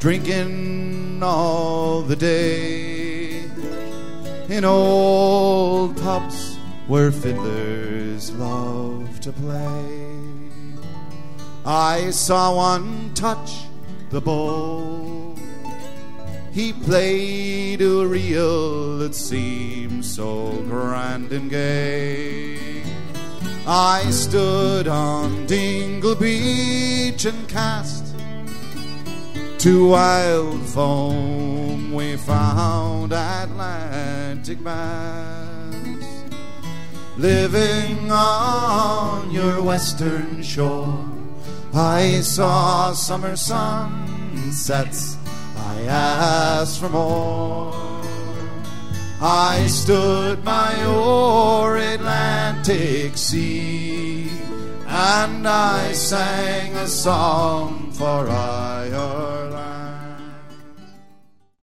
drinking all the day in old pubs where fiddlers love to play. I saw one touch the bow. He played a reel that seemed so grand and gay. I stood on Dingle Beach and cast to wild foam. We found Atlantic bass living on your western shore. I saw summer sunsets, I asked for more. I stood by your Atlantic Sea, and I sang a song for I